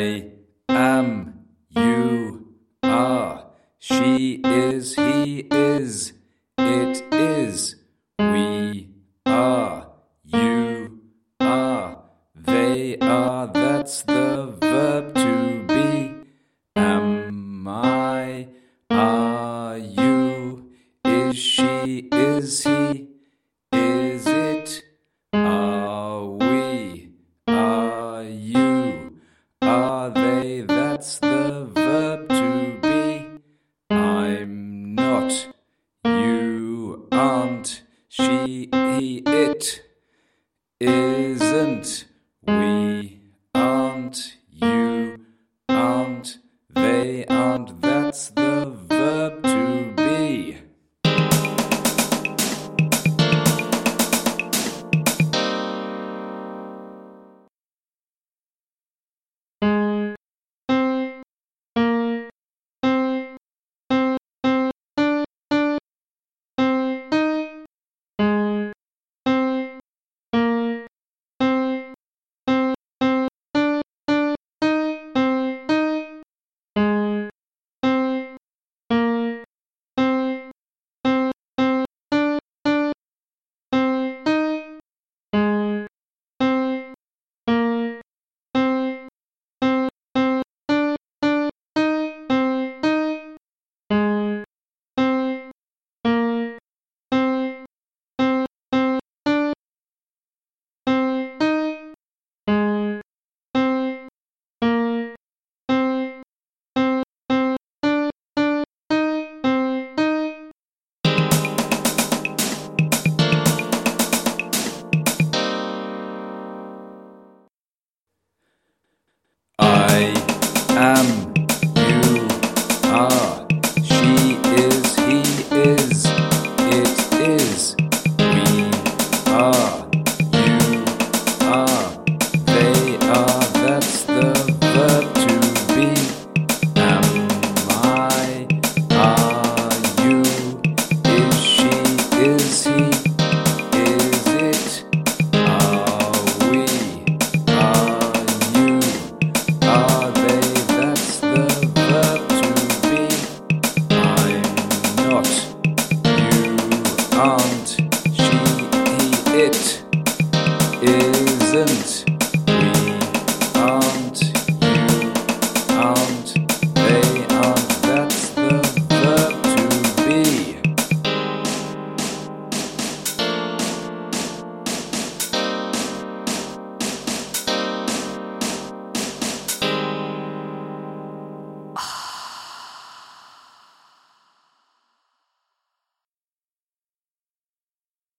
I am, you are, she is, he is, it is, we are, you are, they are, that's the verb to be. Am I, are you, is she, is he, is it, are we, are you, are they, that's the verb to be. I'm not, you aren't, she, he, it isn't, we aren't, you aren't, they aren't, that's the